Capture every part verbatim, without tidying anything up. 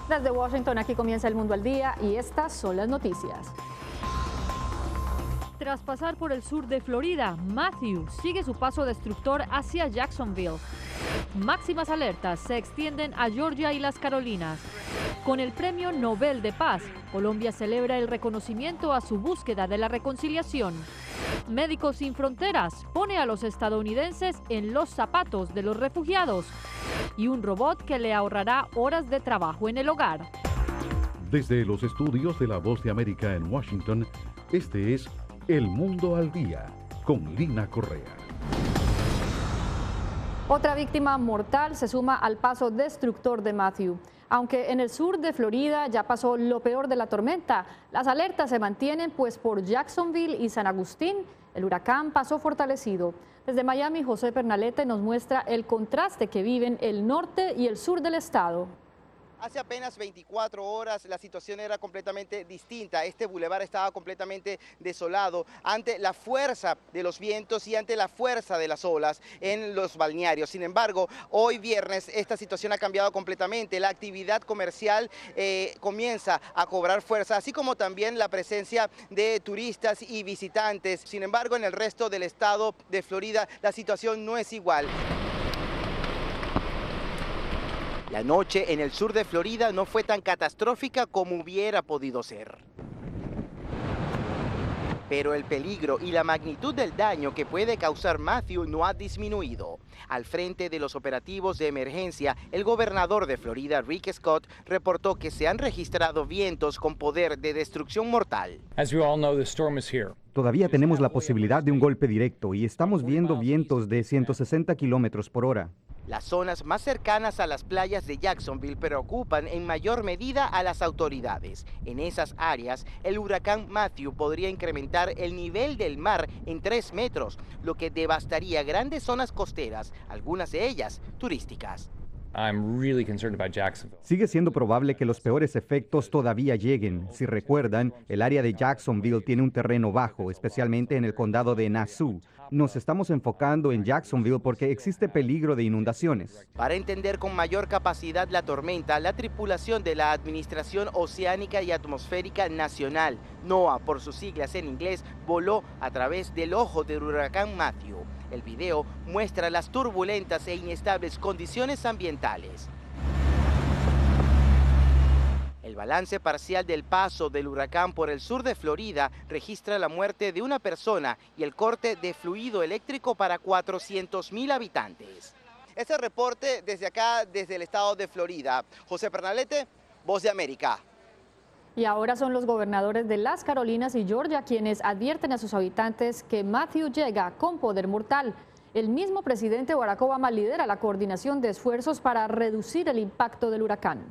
Desde Washington, aquí comienza El Mundo al Día y estas son las noticias. Tras pasar por el sur de Florida, Matthew sigue su paso destructor hacia Jacksonville. Máximas alertas se extienden a Georgia y las Carolinas. Con el Premio Nobel de Paz, Colombia celebra el reconocimiento a su búsqueda de la reconciliación. Médicos Sin Fronteras pone a los estadounidenses en los zapatos de los refugiados. Y un robot que le ahorrará horas de trabajo en el hogar. Desde los estudios de La Voz de América en Washington, este es El Mundo al Día, con Lina Correa. Otra víctima mortal se suma al paso destructor de Matthew. Aunque en el sur de Florida ya pasó lo peor de la tormenta, las alertas se mantienen, pues por Jacksonville y San Agustín el huracán pasó fortalecido. Desde Miami, José Pernalete nos muestra el contraste que viven el norte y el sur del estado. Hace apenas veinticuatro horas la situación era completamente distinta. Este bulevar estaba completamente desolado ante la fuerza de los vientos y ante la fuerza de las olas en los balnearios. Sin embargo, hoy viernes esta situación ha cambiado completamente. La actividad comercial eh, comienza a cobrar fuerza, así como también la presencia de turistas y visitantes. Sin embargo, en el resto del estado de Florida la situación no es igual. La noche en el sur de Florida no fue tan catastrófica como hubiera podido ser. Pero el peligro y la magnitud del daño que puede causar Matthew no ha disminuido. Al frente de los operativos de emergencia, el gobernador de Florida, Rick Scott, reportó que se han registrado vientos con poder de destrucción mortal. As we all know, the storm is here. Todavía tenemos la posibilidad de un golpe directo y estamos viendo vientos de ciento sesenta kilómetros por hora. Las zonas más cercanas a las playas de Jacksonville preocupan en mayor medida a las autoridades. En esas áreas, el huracán Matthew podría incrementar el nivel del mar en tres metros, lo que devastaría grandes zonas costeras, algunas de ellas turísticas. I'm really concerned about Jacksonville. Sigue siendo probable que los peores efectos todavía lleguen. Si recuerdan, el área de Jacksonville tiene un terreno bajo, especialmente en el condado de Nassau. Nos estamos enfocando en Jacksonville porque existe peligro de inundaciones. Para entender con mayor capacidad la tormenta, la tripulación de la Administración Oceánica y Atmosférica Nacional, NOAA por sus siglas en inglés, voló a través del ojo del huracán Matthew. El video muestra las turbulentas e inestables condiciones ambientales. El balance parcial del paso del huracán por el sur de Florida registra la muerte de una persona y el corte de fluido eléctrico para cuatrocientos mil habitantes. Este reporte desde acá, desde el estado de Florida. José Pernalete, Voz de América. Y ahora son los gobernadores de las Carolinas y Georgia quienes advierten a sus habitantes que Matthew llega con poder mortal. El mismo presidente Barack Obama lidera la coordinación de esfuerzos para reducir el impacto del huracán.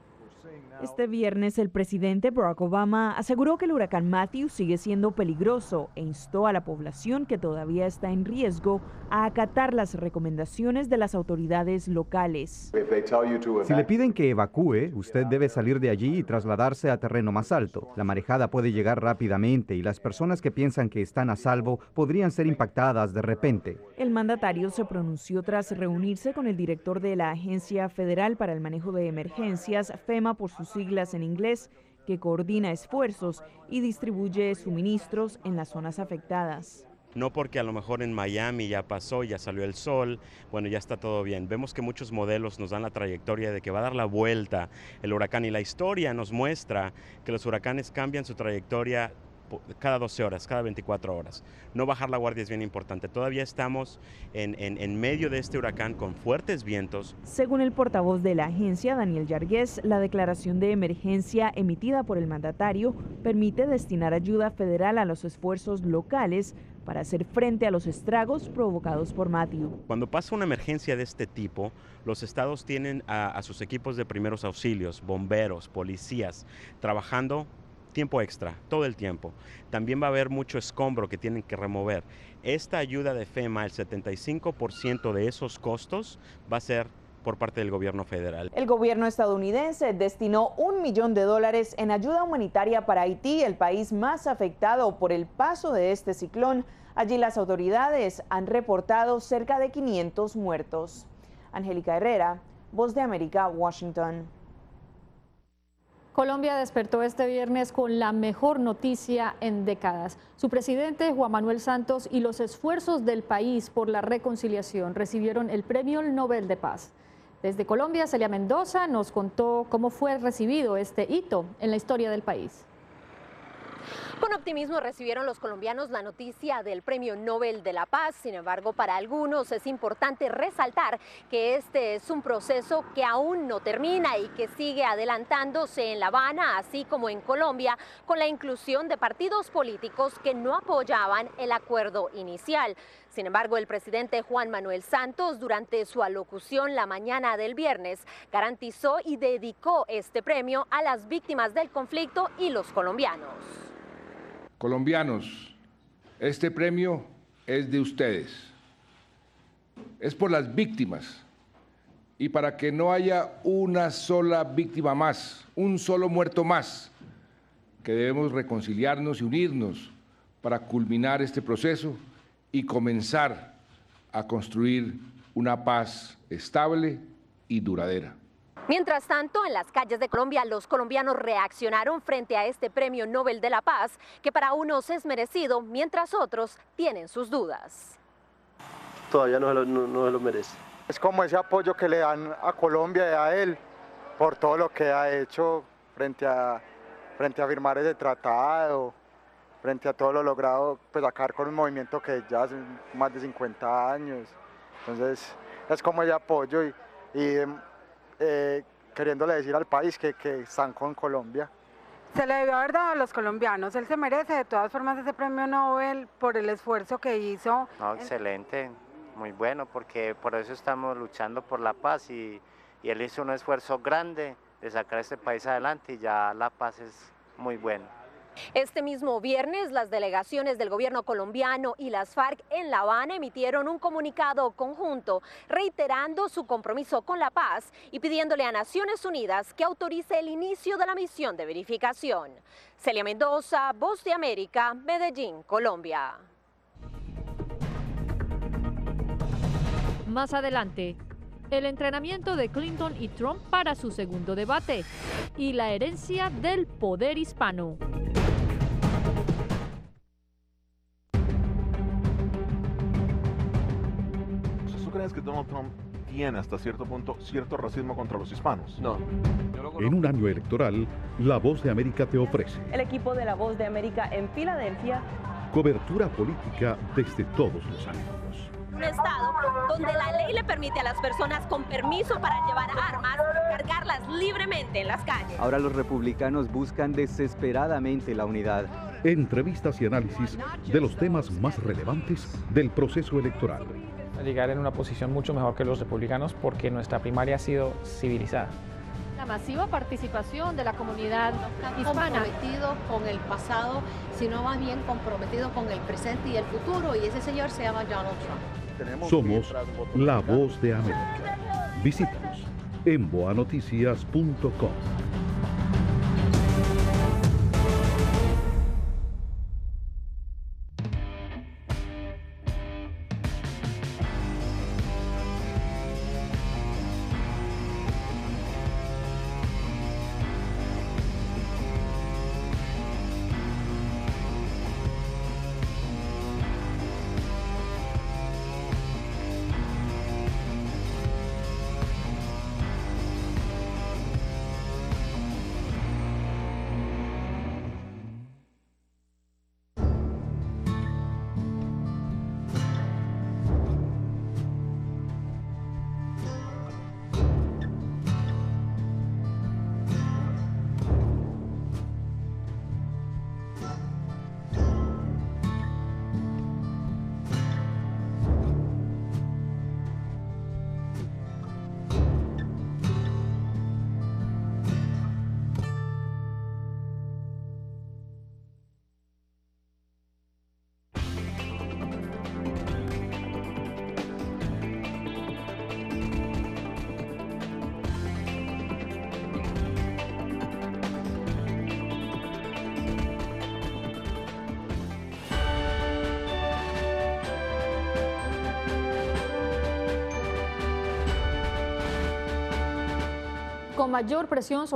Este viernes el presidente Barack Obama aseguró que el huracán Matthew sigue siendo peligroso e instó a la población que todavía está en riesgo a acatar las recomendaciones de las autoridades locales. Si le piden que evacúe, usted debe salir de allí y trasladarse a terreno más alto. La marejada puede llegar rápidamente y las personas que piensan que están a salvo podrían ser impactadas de repente. El mandatario se pronunció tras reunirse con el director de la Agencia Federal para el Manejo de Emergencias, FEMA por sus siglas en inglés, que coordina esfuerzos y distribuye suministros en las zonas afectadas. No porque a lo mejor en Miami ya pasó, ya salió el sol, bueno, ya está todo bien. Vemos que muchos modelos nos dan la trayectoria de que va a dar la vuelta el huracán y la historia nos muestra que los huracanes cambian su trayectoria cada doce horas, cada veinticuatro horas. No bajar la guardia es bien importante. Todavía estamos en, en, en medio de este huracán con fuertes vientos. Según el portavoz de la agencia, Daniel Yargués, la declaración de emergencia emitida por el mandatario permite destinar ayuda federal a los esfuerzos locales para hacer frente a los estragos provocados por Matthew. Cuando pasa una emergencia de este tipo, los estados tienen a, a sus equipos de primeros auxilios, bomberos, policías, trabajando tiempo extra, todo el tiempo. También va a haber mucho escombro que tienen que remover. Esta ayuda de FEMA, el setenta y cinco por ciento de esos costos va a ser por parte del gobierno federal. El gobierno estadounidense destinó un millón de dólares en ayuda humanitaria para Haití, el país más afectado por el paso de este ciclón. Allí las autoridades han reportado cerca de quinientos muertos. Angélica Herrera, Voz de América, Washington. Colombia despertó este viernes con la mejor noticia en décadas. Su presidente, Juan Manuel Santos, y los esfuerzos del país por la reconciliación recibieron el Premio Nobel de Paz. Desde Colombia, Celia Mendoza nos contó cómo fue recibido este hito en la historia del país. Con optimismo recibieron los colombianos la noticia del Premio Nobel de la Paz. Sin embargo, para algunos es importante resaltar que este es un proceso que aún no termina y que sigue adelantándose en La Habana, así como en Colombia, con la inclusión de partidos políticos que no apoyaban el acuerdo inicial. Sin embargo, el presidente Juan Manuel Santos, durante su alocución la mañana del viernes, garantizó y dedicó este premio a las víctimas del conflicto y los colombianos. Colombianos, este premio es de ustedes. Es por las víctimas y para que no haya una sola víctima más, un solo muerto más, que debemos reconciliarnos y unirnos para culminar este proceso y comenzar a construir una paz estable y duradera. Mientras tanto, en las calles de Colombia, los colombianos reaccionaron frente a este Premio Nobel de la Paz, que para unos es merecido, mientras otros tienen sus dudas. Todavía no se lo, no, no se lo merece. Es como ese apoyo que le dan a Colombia y a él por todo lo que ha hecho frente a, frente a firmar ese tratado, frente a todo lo logrado, pues acabar con un movimiento que ya hace más de cincuenta años. Entonces, es como ese apoyo y... y Eh, queriéndole decir al país que, que están con Colombia. Se le debió haber dado a los colombianos, él se merece de todas formas ese premio Nobel por el esfuerzo que hizo. No, excelente, muy bueno, porque por eso estamos luchando por la paz y, y él hizo un esfuerzo grande de sacar a este país adelante y ya la paz es muy buena. Este mismo viernes, las delegaciones del gobierno colombiano y las FARC en La Habana emitieron un comunicado conjunto reiterando su compromiso con la paz y pidiéndole a Naciones Unidas que autorice el inicio de la misión de verificación. Celia Mendoza, Voz de América, Medellín, Colombia. Más adelante, el entrenamiento de Clinton y Trump para su segundo debate y la herencia del poder hispano. ¿Tú crees que Donald Trump tiene hasta cierto punto cierto racismo contra los hispanos? No. En un año electoral, La Voz de América te ofrece el equipo de La Voz de América en Filadelfia. Cobertura política desde todos los ángulos. Un estado donde la ley le permite a las personas con permiso para llevar armas cargarlas libremente en las calles. Ahora los republicanos buscan desesperadamente la unidad. Entrevistas y análisis de los temas más relevantes del proceso electoral. Llegar en una posición mucho mejor que los republicanos porque nuestra primaria ha sido civilizada. La masiva participación de la comunidad hispana. Comprometido con el pasado, sino más bien comprometido con el presente y el futuro, y ese señor se llama Donald Trump. Somos La Voz de América. Visítanos en boa noticias punto com. Con mayor presión sobre